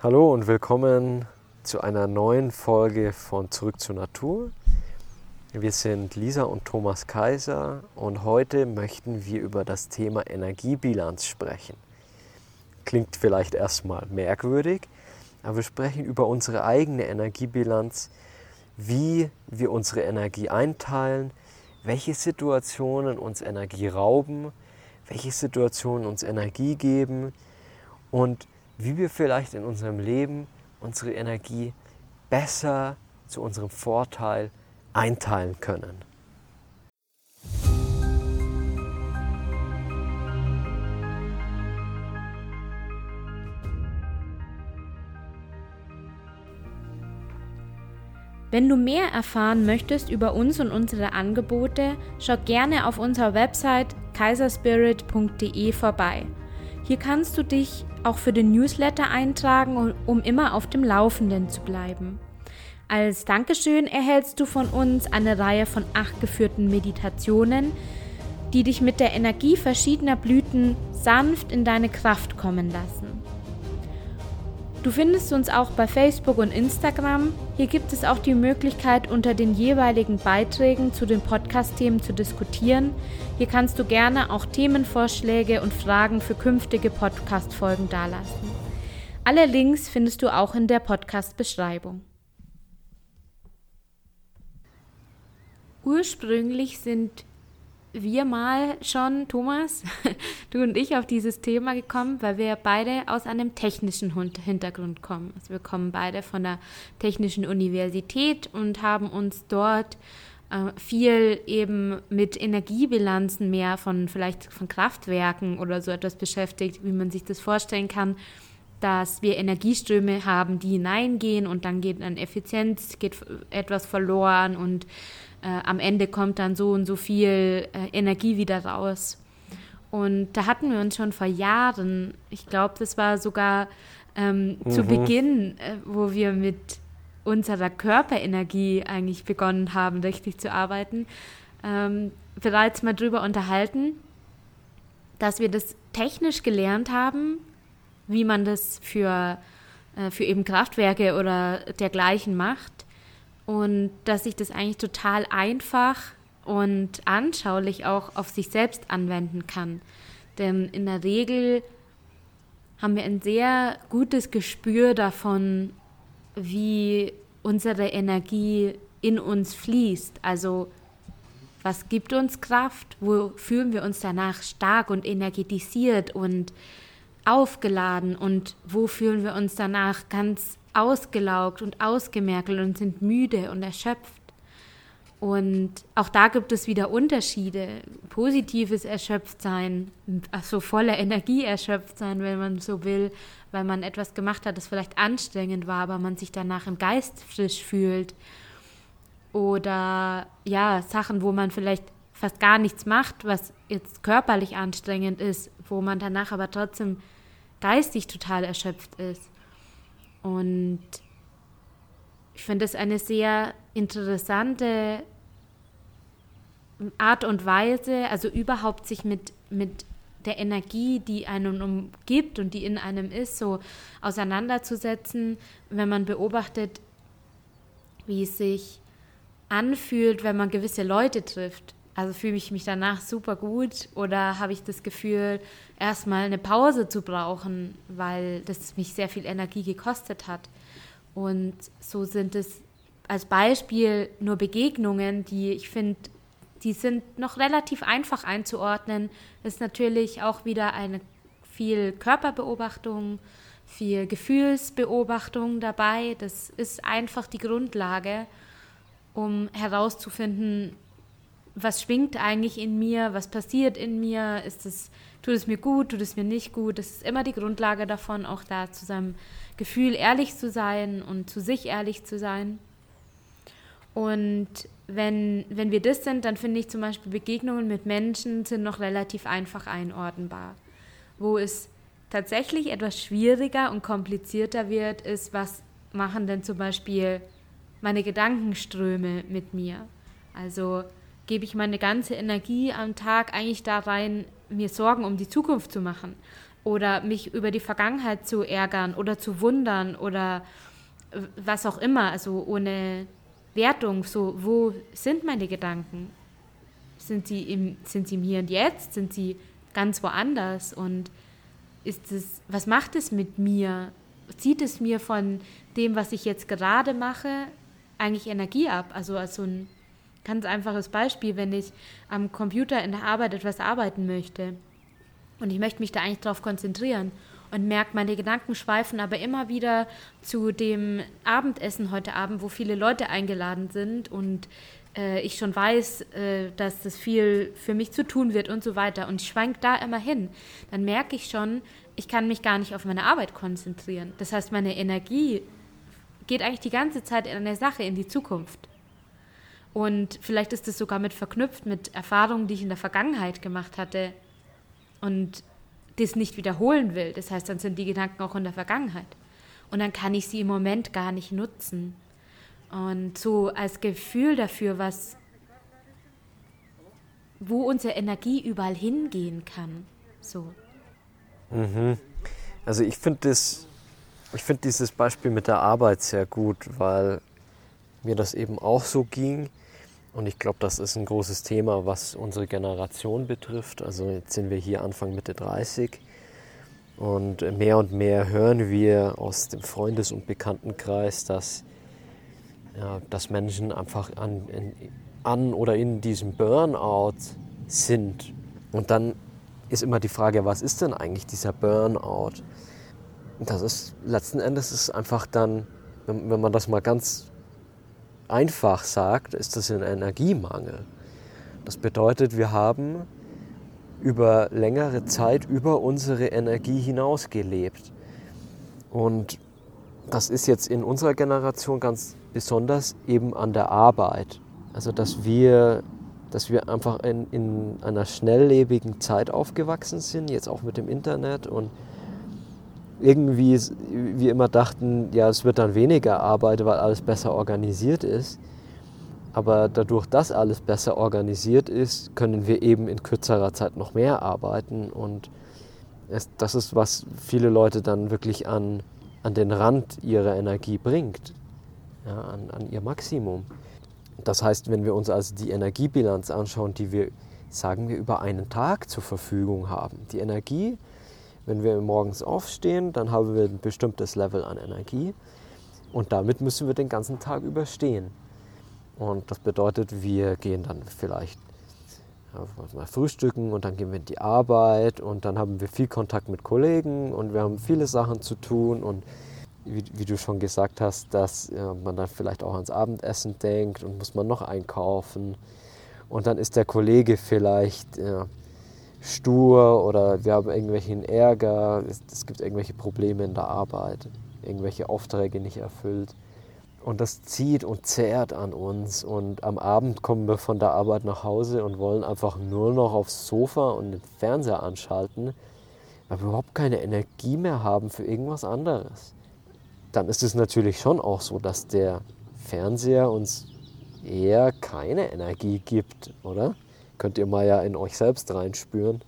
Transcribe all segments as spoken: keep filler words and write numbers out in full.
Hallo und willkommen zu einer neuen Folge von Zurück zur Natur. Wir sind Lisa und Thomas Kaiser und heute möchten wir über das Thema Energiebilanz sprechen. Klingt vielleicht erstmal merkwürdig, aber wir sprechen über unsere eigene Energiebilanz, wie wir unsere Energie einteilen, welche Situationen uns Energie rauben, welche Situationen uns Energie geben und wie wir vielleicht in unserem Leben unsere Energie besser zu unserem Vorteil einteilen können. Wenn du mehr erfahren möchtest über uns und unsere Angebote, schau gerne auf unserer Website kaiserspirit punkt de vorbei. Hier kannst du dich auch für den Newsletter eintragen, um immer auf dem Laufenden zu bleiben. Als Dankeschön erhältst du von uns eine Reihe von acht geführten Meditationen, die dich mit der Energie verschiedener Blüten sanft in deine Kraft kommen lassen. Du findest uns auch bei Facebook und Instagram. Hier gibt es auch die Möglichkeit, unter den jeweiligen Beiträgen zu den Podcast-Themen zu diskutieren. Hier kannst du gerne auch Themenvorschläge und Fragen für künftige Podcast-Folgen dalassen. Alle Links findest du auch in der Podcast-Beschreibung. Ursprünglich sind wir mal schon, Thomas, du und ich, auf dieses Thema gekommen, weil wir beide aus einem technischen Hintergrund kommen. Also wir kommen beide von der Technischen Universität und haben uns dort äh, viel eben mit Energiebilanzen mehr von vielleicht von Kraftwerken oder so etwas beschäftigt, wie man sich das vorstellen kann, dass wir Energieströme haben, die hineingehen und dann geht an Effizienz, geht etwas verloren und Äh, am Ende kommt dann so und so viel äh, Energie wieder raus. Und da hatten wir uns schon vor Jahren, ich glaube, das war sogar ähm, mhm. zu Beginn, äh, wo wir mit unserer Körperenergie eigentlich begonnen haben, richtig zu arbeiten, ähm, bereits mal drüber unterhalten, dass wir das technisch gelernt haben, wie man das für, äh, für eben Kraftwerke oder dergleichen macht. Und dass sich das eigentlich total einfach und anschaulich auch auf sich selbst anwenden kann. Denn in der Regel haben wir ein sehr gutes Gespür davon, wie unsere Energie in uns fließt. Also was gibt uns Kraft? Wo fühlen wir uns danach stark und energetisiert und aufgeladen? Und wo fühlen wir uns danach ganz ausgelaugt und ausgemergelt und sind müde und erschöpft. Und auch da gibt es wieder Unterschiede. Positives Erschöpftsein, also voller Energie erschöpft sein, wenn man so will, weil man etwas gemacht hat, das vielleicht anstrengend war, aber man sich danach im Geist frisch fühlt. Oder ja, Sachen, wo man vielleicht fast gar nichts macht, was jetzt körperlich anstrengend ist, wo man danach aber trotzdem geistig total erschöpft ist. Und ich finde es eine sehr interessante Art und Weise, also überhaupt sich mit, mit der Energie, die einen umgibt und die in einem ist, so auseinanderzusetzen, wenn man beobachtet, wie es sich anfühlt, wenn man gewisse Leute trifft. Also fühle ich mich danach super gut oder habe ich das Gefühl, erstmal eine Pause zu brauchen, weil das mich sehr viel Energie gekostet hat. Und so sind es als Beispiel nur Begegnungen, die ich finde, die sind noch relativ einfach einzuordnen. Das ist natürlich auch wieder eine viel Körperbeobachtung, viel Gefühlsbeobachtung dabei. Das ist einfach die Grundlage, um herauszufinden, was schwingt eigentlich in mir, was passiert in mir, ist es, tut es mir gut, tut es mir nicht gut. Das ist immer die Grundlage davon, auch da zu seinem Gefühl ehrlich zu sein und zu sich ehrlich zu sein. Und wenn, wenn wir das sind, dann finde ich zum Beispiel Begegnungen mit Menschen sind noch relativ einfach einordnbar. Wo es tatsächlich etwas schwieriger und komplizierter wird, ist, was machen denn zum Beispiel meine Gedankenströme mit mir? Also gebe ich meine ganze Energie am Tag eigentlich da rein, mir Sorgen um die Zukunft zu machen? oder mich über die Vergangenheit zu ärgern oder zu wundern oder was auch immer, also ohne Wertung, so, wo sind meine Gedanken? Sind sie im, sind sie im Hier und Jetzt? Sind sie ganz woanders? Und ist es, was macht es mit mir? Zieht es mir von dem, was ich jetzt gerade mache, eigentlich Energie ab? Also als so ein ganz einfaches Beispiel, wenn ich am Computer in der Arbeit etwas arbeiten möchte und ich möchte mich da eigentlich darauf konzentrieren und merke, meine Gedanken schweifen aber immer wieder zu dem Abendessen heute Abend, wo viele Leute eingeladen sind und äh, ich schon weiß, äh, dass das viel für mich zu tun wird und so weiter und ich schwank da immer hin, dann merke ich schon, ich kann mich gar nicht auf meine Arbeit konzentrieren. Das heißt, meine Energie geht eigentlich die ganze Zeit in eine Sache, in die Zukunft. Und vielleicht ist es sogar mit verknüpft mit Erfahrungen, die ich in der Vergangenheit gemacht hatte und das nicht wiederholen will. Das heißt, dann sind die Gedanken auch in der Vergangenheit. Und dann kann ich sie im Moment gar nicht nutzen. Und so als Gefühl dafür, was, wo unsere Energie überall hingehen kann. So. Mhm. Also ich finde das, ich finde dieses Beispiel mit der Arbeit sehr gut, weil mir das eben auch so ging. Und ich glaube, das ist ein großes Thema, was unsere Generation betrifft. Also jetzt sind wir hier Anfang Mitte dreißig und mehr und mehr hören wir aus dem Freundes- und Bekanntenkreis, dass, ja, dass Menschen einfach an, in, an oder in diesem Burnout sind. Und dann ist immer die Frage, was ist denn eigentlich dieser Burnout? Das ist letzten Endes ist einfach dann, wenn, wenn man das mal ganz einfach sagt, ist das ein Energiemangel. Das bedeutet, wir haben über längere Zeit über unsere Energie hinaus gelebt. Und das ist jetzt in unserer Generation ganz besonders eben an der Arbeit. Also dass wir, dass wir einfach in, in einer schnelllebigen Zeit aufgewachsen sind, jetzt auch mit dem Internet und irgendwie wir immer dachten, ja, es wird dann weniger Arbeit, weil alles besser organisiert ist. Aber dadurch, dass alles besser organisiert ist, können wir eben in kürzerer Zeit noch mehr arbeiten. Und es, das ist, was viele Leute dann wirklich an, an den Rand ihrer Energie bringt, ja, an, an ihr Maximum. Das heißt, wenn wir uns also die Energiebilanz anschauen, die wir, sagen wir, über einen Tag zur Verfügung haben. Die Energie, wenn wir morgens aufstehen, dann haben wir ein bestimmtes Level an Energie und damit müssen wir den ganzen Tag überstehen. Und das bedeutet, wir gehen dann vielleicht ja, mal frühstücken und dann gehen wir in die Arbeit und dann haben wir viel Kontakt mit Kollegen und wir haben viele Sachen zu tun und wie, wie du schon gesagt hast, dass ja, man dann vielleicht auch ans Abendessen denkt und muss man noch einkaufen und dann ist der Kollege vielleicht ja, stur oder wir haben irgendwelchen Ärger, es, es gibt irgendwelche Probleme in der Arbeit, irgendwelche Aufträge nicht erfüllt. Und das zieht und zehrt an uns und am Abend kommen wir von der Arbeit nach Hause und wollen einfach nur noch aufs Sofa und den Fernseher anschalten, weil wir überhaupt keine Energie mehr haben für irgendwas anderes. Dann ist es natürlich schon auch so, dass der Fernseher uns eher keine Energie gibt, oder? Könnt ihr mal ja in euch selbst reinspüren.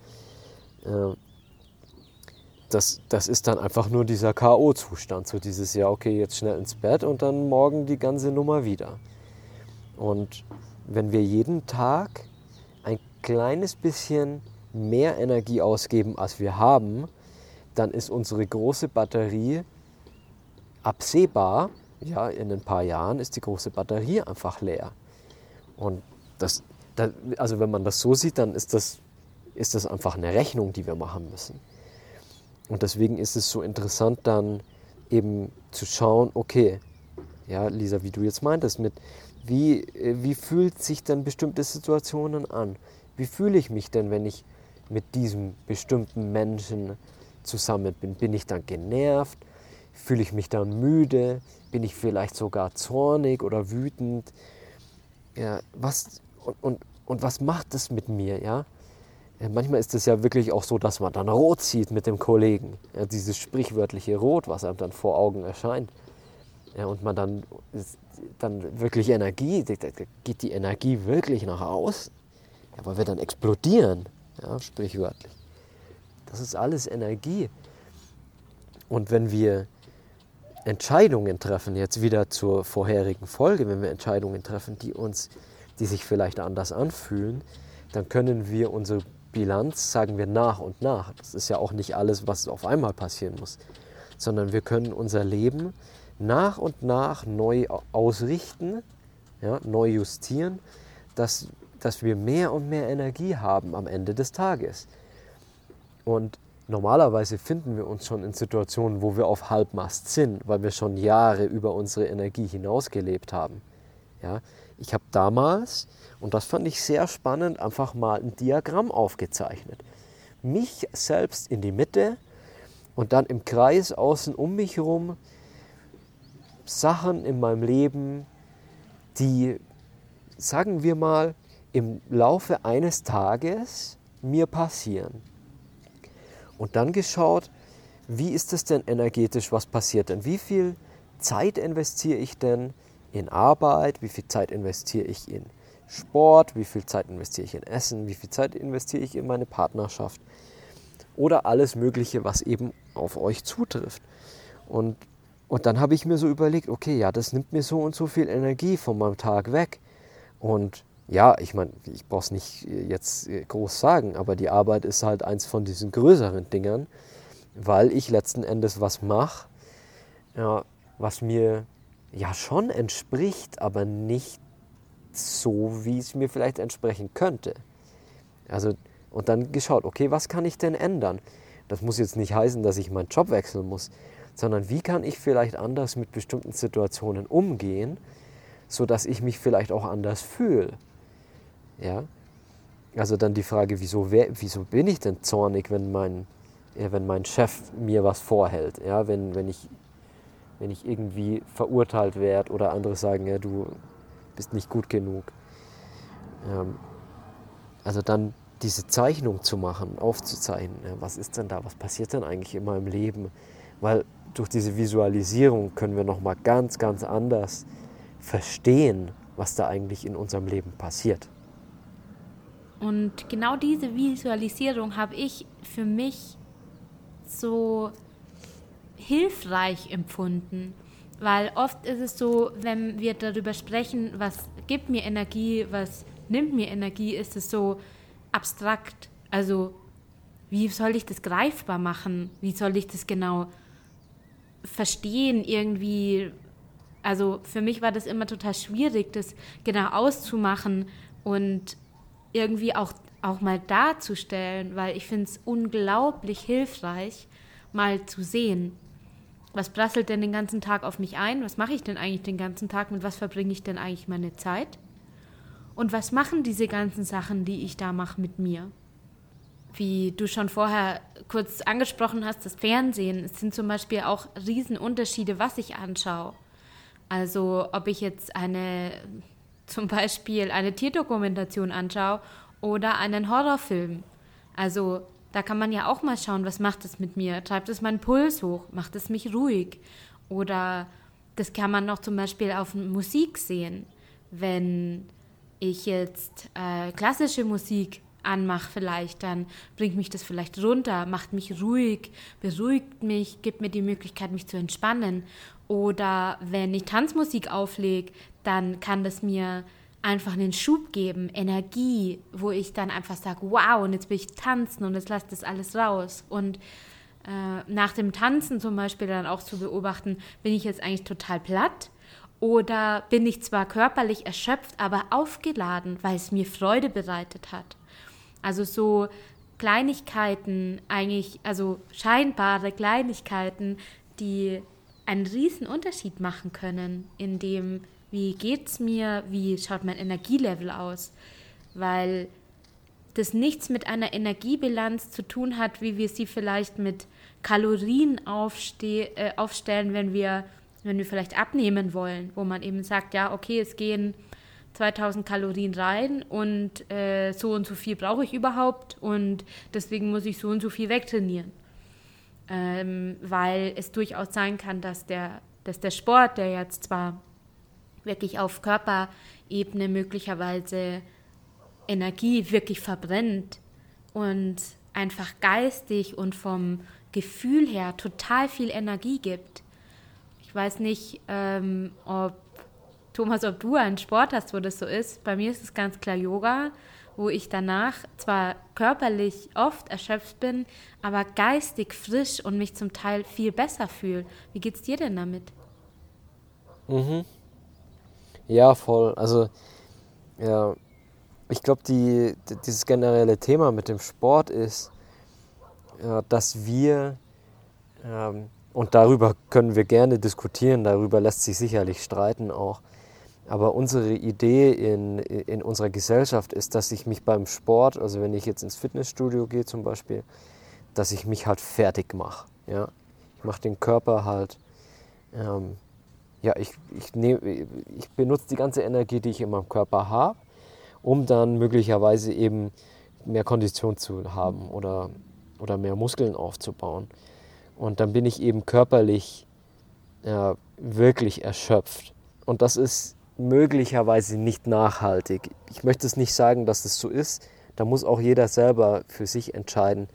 Das, das ist dann einfach nur dieser K O-Zustand, so dieses, ja okay, jetzt schnell ins Bett und dann morgen die ganze Nummer wieder. Und wenn wir jeden Tag ein kleines bisschen mehr Energie ausgeben, als wir haben, dann ist unsere große Batterie absehbar, ja, in ein paar Jahren ist die große Batterie einfach leer. Und das, das also wenn man das so sieht, dann ist das, ist das einfach eine Rechnung, die wir machen müssen. Und deswegen ist es so interessant, dann eben zu schauen, okay, ja, Lisa, wie du jetzt meintest, mit wie, wie fühlt sich denn bestimmte Situationen an? Wie fühle ich mich denn, wenn ich mit diesem bestimmten Menschen zusammen bin? Bin ich dann genervt? Fühle ich mich dann müde? Bin ich vielleicht sogar zornig oder wütend? Ja, was, und, und, und was macht das mit mir, ja? Manchmal ist es ja wirklich auch so, dass man dann rot sieht mit dem Kollegen. Ja, dieses sprichwörtliche Rot, was einem dann vor Augen erscheint. Ja, und man dann, dann wirklich Energie, da geht die Energie wirklich nach außen. Ja, weil wir dann explodieren, ja, sprichwörtlich. Das ist alles Energie. Und wenn wir Entscheidungen treffen, jetzt wieder zur vorherigen Folge, wenn wir Entscheidungen treffen, die uns, die sich vielleicht anders anfühlen, dann können wir unsere Bilanz, sagen wir, nach und nach. Das ist ja auch nicht alles, was auf einmal passieren muss, sondern wir können unser Leben nach und nach neu ausrichten, ja, neu justieren, dass, dass wir mehr und mehr Energie haben am Ende des Tages. Und normalerweise finden wir uns schon in Situationen, wo wir auf Halbmast sind, weil wir schon Jahre über unsere Energie hinausgelebt haben. Ja, ich habe damals, und das fand ich sehr spannend, einfach mal ein Diagramm aufgezeichnet. Mich selbst in die Mitte und dann im Kreis außen um mich herum Sachen in meinem Leben, die, sagen wir mal, im Laufe eines Tages mir passieren. Und dann geschaut, wie ist es denn energetisch, was passiert denn? Wie viel Zeit investiere ich denn in Arbeit? Wie viel Zeit investiere ich in Sport? Wie viel Zeit investiere ich in Essen? Wie viel Zeit investiere ich in meine Partnerschaft? Oder alles Mögliche, was eben auf euch zutrifft. Und, und dann habe ich mir so überlegt, okay, ja, das nimmt mir so und so viel Energie von meinem Tag weg. Und ja, ich meine, ich brauche es nicht jetzt groß sagen, aber die Arbeit ist halt eins von diesen größeren Dingern, weil ich letzten Endes was mache, ja, was mir ja schon entspricht, aber nicht so, wie es mir vielleicht entsprechen könnte. Also, und dann geschaut, okay, was kann ich denn ändern? Das muss jetzt nicht heißen, dass ich meinen Job wechseln muss, sondern wie kann ich vielleicht anders mit bestimmten Situationen umgehen, sodass ich mich vielleicht auch anders fühle. Ja? Also dann die Frage, wieso, wer, wieso bin ich denn zornig, wenn mein, ja, wenn mein Chef mir was vorhält? Ja? Wenn, wenn, ich, wenn ich irgendwie verurteilt werde oder andere sagen, ja, du bist nicht gut genug. Ähm, also dann diese Zeichnung zu machen, aufzuzeichnen, ja, was ist denn da, was passiert denn eigentlich in meinem Leben? Weil durch diese Visualisierung können wir nochmal ganz, ganz anders verstehen, was da eigentlich in unserem Leben passiert. Und genau diese Visualisierung habe ich für mich so hilfreich empfunden, weil oft ist es so, wenn wir darüber sprechen, was gibt mir Energie, was nimmt mir Energie, ist es so abstrakt. Also wie soll ich das greifbar machen? Wie soll ich das genau verstehen irgendwie? Also für mich war das immer total schwierig, das genau auszumachen und irgendwie auch, auch mal darzustellen, weil ich finde es unglaublich hilfreich, mal zu sehen, was prasselt denn den ganzen Tag auf mich ein, was mache ich denn eigentlich den ganzen Tag, mit was verbringe ich denn eigentlich meine Zeit und was machen diese ganzen Sachen, die ich da mache mit mir. Wie du schon vorher kurz angesprochen hast, das Fernsehen, es sind zum Beispiel auch Riesenunterschiede, was ich anschaue. Also ob ich jetzt eine, zum Beispiel eine Tierdokumentation anschaue oder einen Horrorfilm. Also da kann man ja auch mal schauen, was macht es mit mir? Treibt es meinen Puls hoch? Macht es mich ruhig? Oder das kann man noch zum Beispiel auf Musik sehen. Wenn ich jetzt äh, klassische Musik anmache vielleicht, dann bringt mich das vielleicht runter, macht mich ruhig, beruhigt mich, gibt mir die Möglichkeit, mich zu entspannen. Oder wenn ich Tanzmusik auflege, dann kann das mir einfach einen Schub geben, Energie, wo ich dann einfach sage, wow, und jetzt will ich tanzen und jetzt lasse das alles raus. Und äh, nach dem Tanzen zum Beispiel dann auch zu beobachten, bin ich jetzt eigentlich total platt oder bin ich zwar körperlich erschöpft, aber aufgeladen, weil es mir Freude bereitet hat. Also so Kleinigkeiten eigentlich, also scheinbare Kleinigkeiten, die einen riesen Unterschied machen können, in dem, wie geht's mir, wie schaut mein Energielevel aus, weil das nichts mit einer Energiebilanz zu tun hat, wie wir sie vielleicht mit Kalorien aufste- äh, aufstellen, wenn wir, wenn wir vielleicht abnehmen wollen, wo man eben sagt, ja, okay, es gehen zweitausend Kalorien rein und äh, so und so viel brauche ich überhaupt und deswegen muss ich so und so viel wegtrainieren. Ähm, weil es durchaus sein kann, dass der, dass der Sport, der jetzt zwar wirklich auf Körperebene möglicherweise Energie wirklich verbrennt und einfach geistig und vom Gefühl her total viel Energie gibt. Ich weiß nicht, ähm, ob, Thomas, ob du einen Sport hast, wo das so ist. Bei mir ist es ganz klar Yoga, wo ich danach zwar körperlich oft erschöpft bin, aber geistig frisch und mich zum Teil viel besser fühle. Wie geht's dir denn damit? Mhm. Ja, voll. Also, ja, ich glaube, die, die, dieses generelle Thema mit dem Sport ist, ja, dass wir, ähm, und darüber können wir gerne diskutieren, darüber lässt sich sicherlich streiten auch, aber unsere Idee in, in unserer Gesellschaft ist, dass ich mich beim Sport, also wenn ich jetzt ins Fitnessstudio gehe zum Beispiel, dass ich mich halt fertig mache. Ja? Ich mache den Körper halt, ähm, ja, ich, ich, nehm, ich benutze die ganze Energie, die ich in meinem Körper habe, um dann möglicherweise eben mehr Kondition zu haben oder, oder mehr Muskeln aufzubauen. Und dann bin ich eben körperlich äh, wirklich erschöpft. Und das ist möglicherweise nicht nachhaltig. Ich möchte es nicht sagen, dass das so ist. Da muss auch jeder selber für sich entscheiden.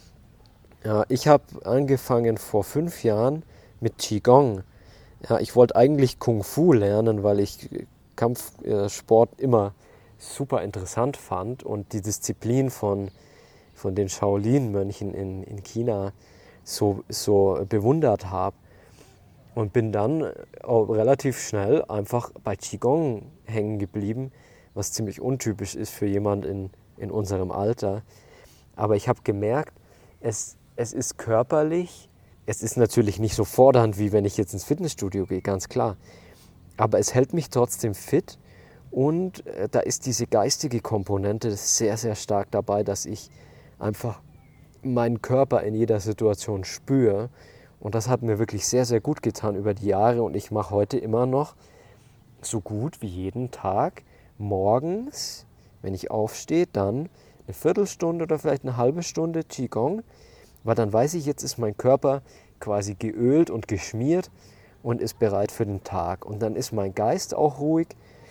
Ja, ich habe angefangen vor fünf Jahren mit Qigong. Ja, ich wollte eigentlich Kung Fu lernen, weil ich Kampfsport immer super interessant fand und die Disziplin von, von den Shaolin-Mönchen in, in China so, so bewundert habe. Und bin dann auch relativ schnell einfach bei Qigong hängen geblieben, was ziemlich untypisch ist für jemand in, in unserem Alter. Aber ich habe gemerkt, es, es ist körperlich, es ist natürlich nicht so fordernd, wie wenn ich jetzt ins Fitnessstudio gehe, ganz klar. Aber es hält mich trotzdem fit und äh, da ist diese geistige Komponente sehr, sehr stark dabei, dass ich einfach meinen Körper in jeder Situation spüre. Und das hat mir wirklich sehr, sehr gut getan über die Jahre. Und ich mache heute immer noch so gut wie jeden Tag morgens, wenn ich aufstehe, dann eine Viertelstunde oder vielleicht eine halbe Stunde Qigong. Weil dann weiß ich, jetzt ist mein Körper quasi geölt und geschmiert und ist bereit für den Tag. Und dann ist mein Geist auch ruhig.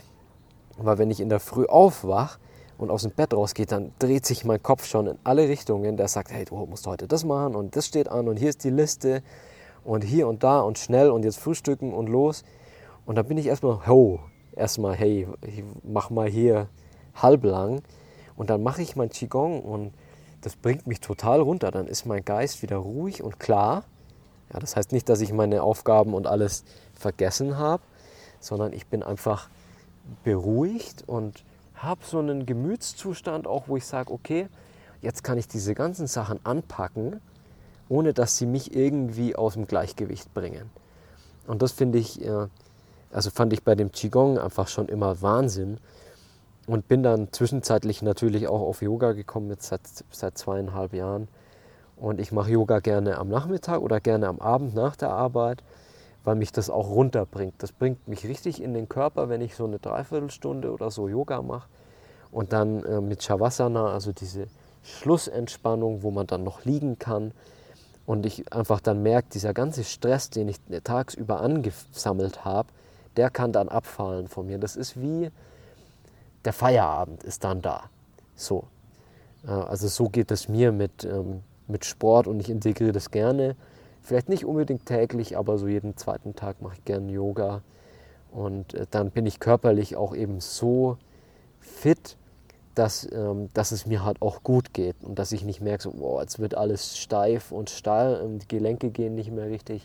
Weil wenn ich in der Früh aufwache und aus dem Bett rausgehe, dann dreht sich mein Kopf schon in alle Richtungen. Der sagt, hey, du musst heute das machen und das steht an und hier ist die Liste und hier und da und schnell und jetzt frühstücken und los. Und dann bin ich erstmal, ho, erstmal, hey, ich mach mal hier halblang. Und dann mache ich mein Qigong und das bringt mich total runter. Dann ist mein Geist wieder ruhig und klar. Ja, das heißt nicht, dass ich meine Aufgaben und alles vergessen habe, sondern ich bin einfach beruhigt und habe so einen Gemütszustand auch, wo ich sage, okay, jetzt kann ich diese ganzen Sachen anpacken, ohne dass sie mich irgendwie aus dem Gleichgewicht bringen. Und das finde ich, also fand ich bei dem Qigong einfach schon immer Wahnsinn und bin dann zwischenzeitlich natürlich auch auf Yoga gekommen, jetzt seit, seit zweieinhalb Jahren. Und ich mache Yoga gerne am Nachmittag oder gerne am Abend nach der Arbeit, weil mich das auch runterbringt. Das bringt mich richtig in den Körper, wenn ich so eine Dreiviertelstunde oder so Yoga mache. Und dann äh, mit Shavasana, also diese Schlussentspannung, wo man dann noch liegen kann. Und ich einfach dann merke, dieser ganze Stress, den ich tagsüber angesammelt habe, der kann dann abfallen von mir. Das ist wie der Feierabend ist dann da. So. Äh, also so geht es mir mit, ähm, mit Sport und ich integriere das gerne. Vielleicht nicht unbedingt täglich, aber so jeden zweiten Tag mache ich gerne Yoga. Und äh, dann bin ich körperlich auch eben so fit, dass, ähm, dass es mir halt auch gut geht. Und dass ich nicht merke, so, boah, jetzt wird alles steif und starr, und die Gelenke gehen nicht mehr richtig.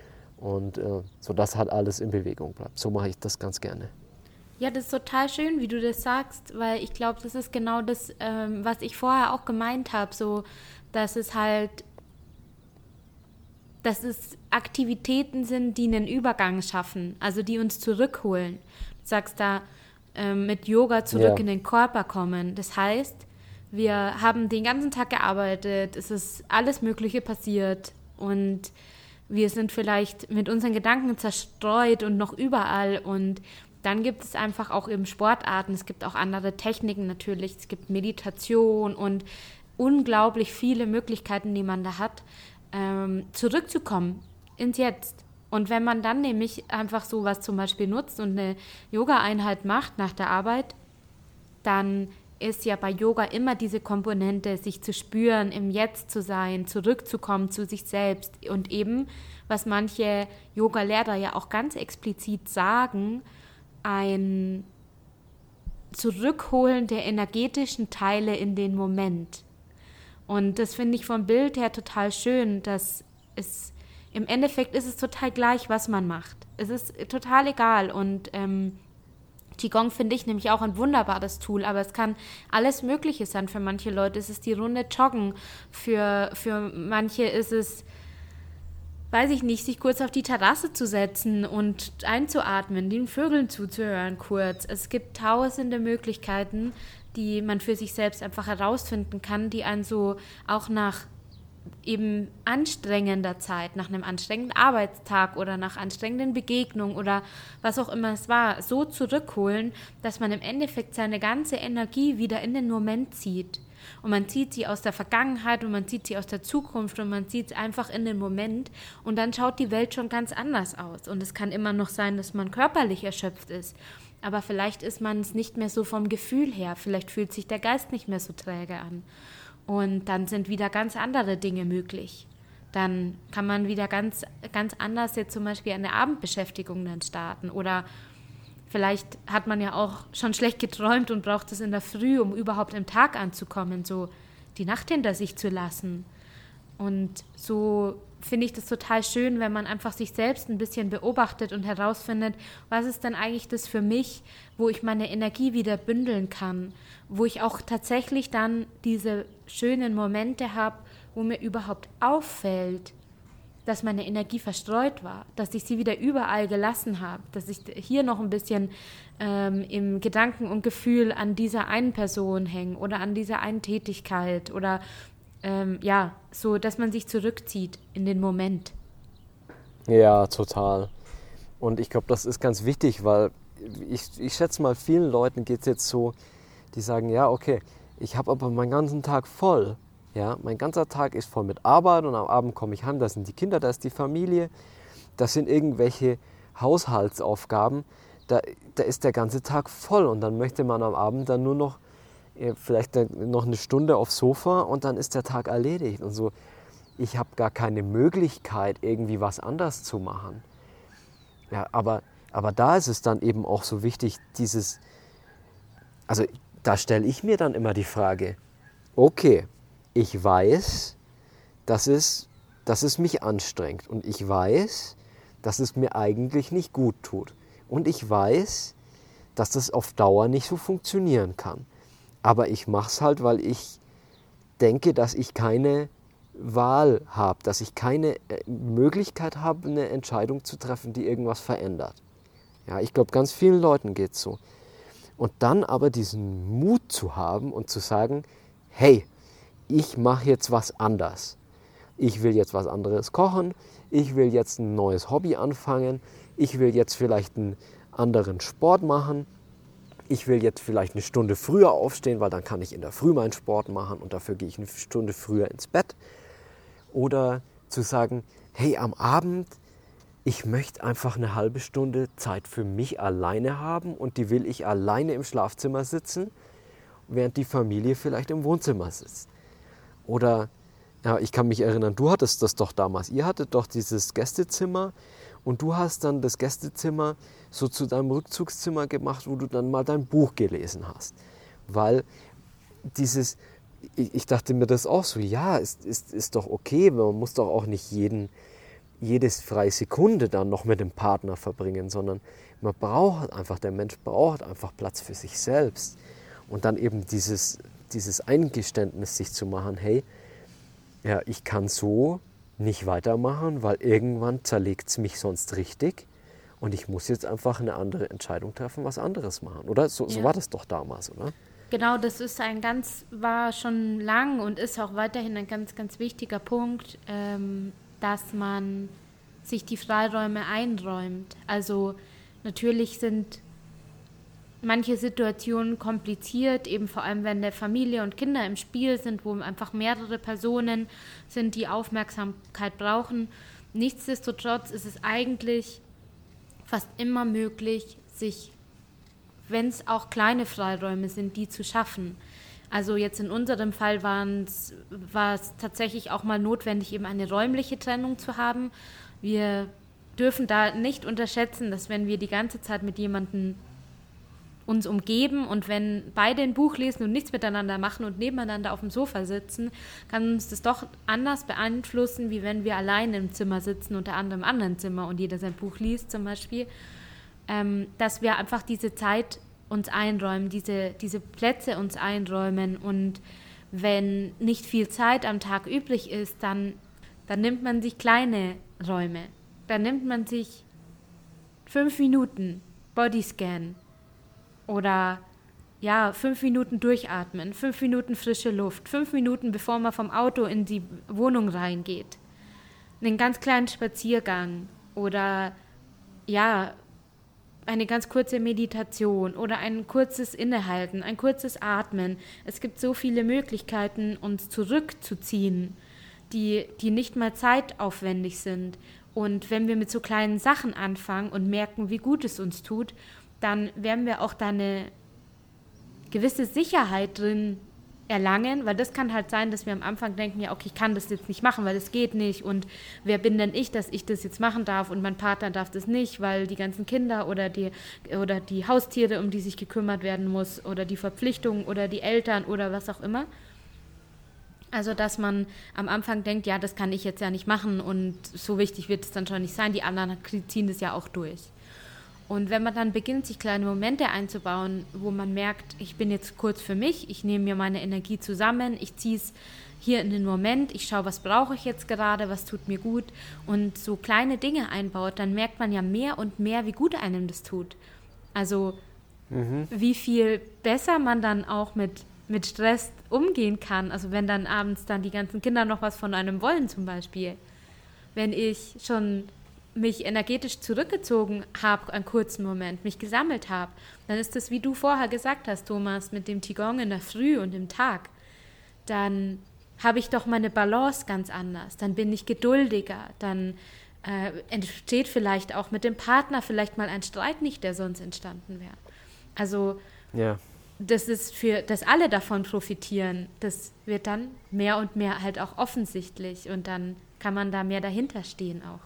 Und äh, so dass halt alles in Bewegung bleibt. So mache ich das ganz gerne. Ja, das ist total schön, wie du das sagst, weil ich glaube, das ist genau das, ähm, was ich vorher auch gemeint habe, so, dass es halt dass es Aktivitäten sind, die einen Übergang schaffen, also die uns zurückholen. Du sagst da, ähm, mit Yoga zurück ja. in den Körper kommen. Das heißt, wir haben den ganzen Tag gearbeitet, es ist alles Mögliche passiert und wir sind vielleicht mit unseren Gedanken zerstreut und noch überall. Und dann gibt es einfach auch eben Sportarten, es gibt auch andere Techniken natürlich, es gibt Meditation und unglaublich viele Möglichkeiten, die man da hat, ähm, zurückzukommen ins Jetzt. Und wenn man dann nämlich einfach sowas zum Beispiel nutzt und eine Yoga-Einheit macht nach der Arbeit, dann ist ja bei Yoga immer diese Komponente, sich zu spüren, im Jetzt zu sein, zurückzukommen zu sich selbst und eben, was manche Yoga-Lehrer ja auch ganz explizit sagen, ein Zurückholen der energetischen Teile in den Moment. Und das finde ich vom Bild her total schön, dass es im Endeffekt ist es total gleich, was man macht. Es ist total egal und ähm, Qigong finde ich nämlich auch ein wunderbares Tool, aber es kann alles Mögliche sein für manche Leute. Es ist die Runde Joggen, für, für manche ist es, weiß ich nicht, sich kurz auf die Terrasse zu setzen und einzuatmen, den Vögeln zuzuhören kurz. Es gibt tausende Möglichkeiten, die man für sich selbst einfach herausfinden kann, die einen so auch nach eben anstrengender Zeit, nach einem anstrengenden Arbeitstag oder nach anstrengenden Begegnungen oder was auch immer es war, so zurückholen, dass man im Endeffekt seine ganze Energie wieder in den Moment zieht. Und man zieht sie aus der Vergangenheit und man zieht sie aus der Zukunft und man zieht sie einfach in den Moment und dann schaut die Welt schon ganz anders aus. Und es kann immer noch sein, dass man körperlich erschöpft ist, aber vielleicht ist man es nicht mehr so vom Gefühl her, vielleicht fühlt sich der Geist nicht mehr so träge an. Und dann sind wieder ganz andere Dinge möglich. Dann kann man wieder ganz, ganz anders jetzt zum Beispiel eine Abendbeschäftigung dann starten. Oder vielleicht hat man ja auch schon schlecht geträumt und braucht es in der Früh, um überhaupt im Tag anzukommen, so die Nacht hinter sich zu lassen. Und so finde ich das total schön, wenn man einfach sich selbst ein bisschen beobachtet und herausfindet, was ist denn eigentlich das für mich, wo ich meine Energie wieder bündeln kann, wo ich auch tatsächlich dann diese schönen Momente habe, wo mir überhaupt auffällt, dass meine Energie verstreut war, dass ich sie wieder überall gelassen habe, dass ich hier noch ein bisschen ähm, im Gedanken und Gefühl an dieser einen Person hänge oder an dieser einen Tätigkeit oder ähm, ja, so, dass man sich zurückzieht in den Moment. Ja, total. Und ich glaube, das ist ganz wichtig, weil ich, ich schätze mal, vielen Leuten geht es jetzt so, die sagen, ja, okay, ich habe aber meinen ganzen Tag voll. Ja, mein ganzer Tag ist voll mit Arbeit und am Abend komme ich heim, da sind die Kinder, da ist die Familie, das sind irgendwelche Haushaltsaufgaben, da, da ist der ganze Tag voll und dann möchte man am Abend dann nur noch äh, vielleicht noch eine Stunde aufs Sofa und dann ist der Tag erledigt und so. Ich habe gar keine Möglichkeit, irgendwie was anders zu machen. Ja, aber, aber da ist es dann eben auch so wichtig, dieses, also da stelle ich mir dann immer die Frage, okay, ich weiß, dass es, dass es mich anstrengt und ich weiß, dass es mir eigentlich nicht gut tut. Und ich weiß, dass das auf Dauer nicht so funktionieren kann. Aber ich mache es halt, weil ich denke, dass ich keine Wahl habe, dass ich keine Möglichkeit habe, eine Entscheidung zu treffen, die irgendwas verändert. Ja, ich glaube, ganz vielen Leuten geht es so. Und dann aber diesen Mut zu haben und zu sagen, hey, ich mache jetzt was anders. Ich will jetzt was anderes kochen, ich will jetzt ein neues Hobby anfangen, ich will jetzt vielleicht einen anderen Sport machen, ich will jetzt vielleicht eine Stunde früher aufstehen, weil dann kann ich in der Früh meinen Sport machen und dafür gehe ich eine Stunde früher ins Bett. Oder zu sagen, hey, am Abend, ich möchte einfach eine halbe Stunde Zeit für mich alleine haben und die will ich alleine im Schlafzimmer sitzen, während die Familie vielleicht im Wohnzimmer sitzt. Oder, ja, ich kann mich erinnern, du hattest das doch damals, ihr hattet doch dieses Gästezimmer und du hast dann das Gästezimmer so zu deinem Rückzugszimmer gemacht, wo du dann mal dein Buch gelesen hast. Weil dieses, ich, ich dachte mir das auch so, ja, ist, ist, ist doch okay, man muss doch auch nicht jeden, jedes freie Sekunde dann noch mit dem Partner verbringen, sondern man braucht einfach, der Mensch braucht einfach Platz für sich selbst. Und dann eben dieses, dieses Eingeständnis sich zu machen, hey, ja, ich kann so nicht weitermachen, weil irgendwann zerlegt es mich sonst richtig und ich muss jetzt einfach eine andere Entscheidung treffen, was anderes machen. Oder? So, ja. So war das doch damals, oder? Genau, das ist ein ganz, war schon lang und ist auch weiterhin ein ganz, ganz wichtiger Punkt, ähm, dass man sich die Freiräume einräumt. Also natürlich sind manche Situationen kompliziert, eben vor allem wenn der Familie und Kinder im Spiel sind, wo einfach mehrere Personen sind, die Aufmerksamkeit brauchen. Nichtsdestotrotz ist es eigentlich fast immer möglich, sich wenn es auch kleine Freiräume sind, die zu schaffen. Also jetzt in unserem Fall war es tatsächlich auch mal notwendig, eben eine räumliche Trennung zu haben. Wir dürfen da nicht unterschätzen, dass wenn wir die ganze Zeit mit jemandem uns umgeben und wenn beide ein Buch lesen und nichts miteinander machen und nebeneinander auf dem Sofa sitzen, kann uns das doch anders beeinflussen, wie wenn wir allein im Zimmer sitzen und der andere im anderen Zimmer und jeder sein Buch liest zum Beispiel, ähm, dass wir einfach diese Zeit uns einräumen, diese, diese Plätze uns einräumen und wenn nicht viel Zeit am Tag übrig ist, dann, dann nimmt man sich kleine Räume. Dann nimmt man sich fünf Minuten Bodyscan oder ja, fünf Minuten durchatmen, fünf Minuten frische Luft, fünf Minuten, bevor man vom Auto in die Wohnung reingeht. Einen ganz kleinen Spaziergang oder ja, eine ganz kurze Meditation oder ein kurzes Innehalten, ein kurzes Atmen. Es gibt so viele Möglichkeiten, uns zurückzuziehen, die, die nicht mal zeitaufwendig sind. Und wenn wir mit so kleinen Sachen anfangen und merken, wie gut es uns tut, dann werden wir auch da eine gewisse Sicherheit drin erlangen, weil das kann halt sein, dass wir am Anfang denken, ja, okay, ich kann das jetzt nicht machen, weil es geht nicht und wer bin denn ich, dass ich das jetzt machen darf und mein Partner darf das nicht, weil die ganzen Kinder oder die, oder die Haustiere, um die sich gekümmert werden muss oder die Verpflichtungen oder die Eltern oder was auch immer. Also, dass man am Anfang denkt, ja, das kann ich jetzt ja nicht machen und so wichtig wird es dann schon nicht sein, die anderen ziehen das ja auch durch. Und wenn man dann beginnt, sich kleine Momente einzubauen, wo man merkt, ich bin jetzt kurz für mich, ich nehme mir meine Energie zusammen, ich ziehe es hier in den Moment, ich schaue, was brauche ich jetzt gerade, was tut mir gut und so kleine Dinge einbaut, dann merkt man ja mehr und mehr, wie gut einem das tut. Also mhm. wie viel besser man dann auch mit, mit Stress umgehen kann. Also wenn dann abends dann die ganzen Kinder noch was von einem wollen zum Beispiel. Wenn ich schon mich energetisch zurückgezogen habe, einen kurzen Moment, mich gesammelt habe, dann ist das, wie du vorher gesagt hast, Thomas, mit dem Qigong in der Früh und im Tag, dann habe ich doch meine Balance ganz anders, dann bin ich geduldiger, dann äh, entsteht vielleicht auch mit dem Partner vielleicht mal ein Streit nicht, der sonst entstanden wäre. Also ja. Das ist für, dass alle davon profitieren, das wird dann mehr und mehr halt auch offensichtlich und dann kann man da mehr dahinter stehen auch.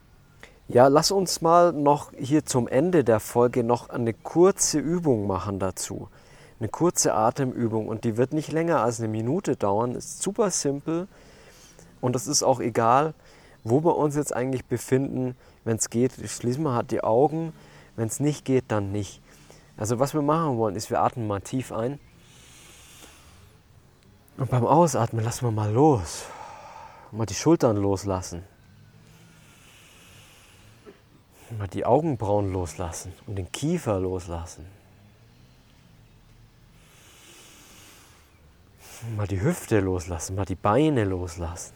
Ja, lass uns mal noch hier zum Ende der Folge noch eine kurze Übung machen dazu. Eine kurze Atemübung und die wird nicht länger als eine Minute dauern, ist super simpel und es ist auch egal, wo wir uns jetzt eigentlich befinden. Wenn es geht, schließen wir halt die Augen, wenn es nicht geht, dann nicht. Also was wir machen wollen, ist, wir atmen mal tief ein und beim Ausatmen lassen wir mal los, mal die Schultern loslassen. Mal die Augenbrauen loslassen und den Kiefer loslassen. Mal die Hüfte loslassen, mal die Beine loslassen.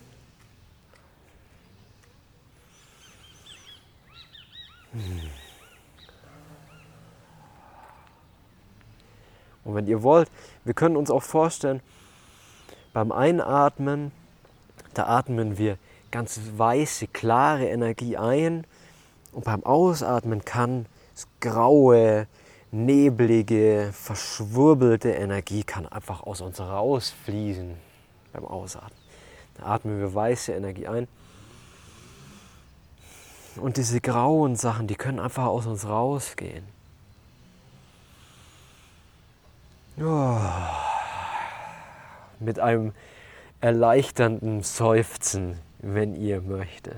Und wenn ihr wollt, wir können uns auch vorstellen, beim Einatmen, da atmen wir ganz weiße, klare Energie ein. Und beim Ausatmen kann das graue, neblige, verschwurbelte Energie kann einfach aus uns rausfließen beim Ausatmen. Da atmen wir weiße Energie ein. Und diese grauen Sachen, die können einfach aus uns rausgehen. Oh. Mit einem erleichternden Seufzen, wenn ihr möchtet.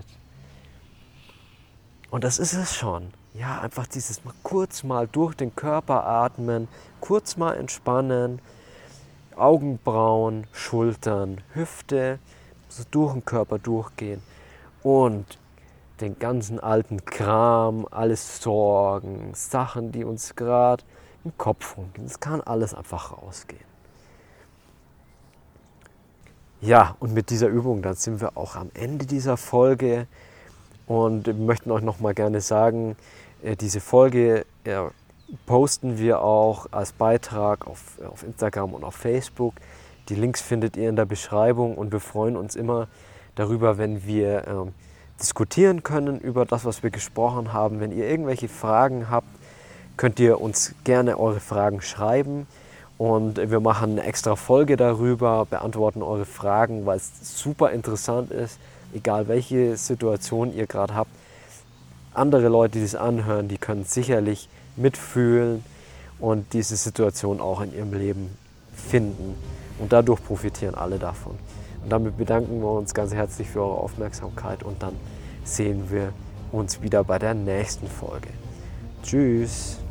Und das ist es schon. Ja, einfach dieses mal kurz mal durch den Körper atmen, kurz mal entspannen, Augenbrauen, Schultern, Hüfte, so durch den Körper durchgehen und den ganzen alten Kram, alles Sorgen, Sachen, die uns gerade im Kopf rumgehen, das kann alles einfach rausgehen. Ja, und mit dieser Übung, dann sind wir auch am Ende dieser Folge. Und wir möchten euch noch mal gerne sagen, diese Folge ja, posten wir auch als Beitrag auf, auf Instagram und auf Facebook. Die Links findet ihr in der Beschreibung und wir freuen uns immer darüber, wenn wir ähm, diskutieren können über das, was wir gesprochen haben. Wenn ihr irgendwelche Fragen habt, könnt ihr uns gerne eure Fragen schreiben und wir machen eine extra Folge darüber, beantworten eure Fragen, weil es super interessant ist, egal welche Situation ihr gerade habt. Andere Leute, die es anhören, die können sicherlich mitfühlen und diese Situation auch in ihrem Leben finden. Und dadurch profitieren alle davon. Und damit bedanken wir uns ganz herzlich für eure Aufmerksamkeit und dann sehen wir uns wieder bei der nächsten Folge. Tschüss!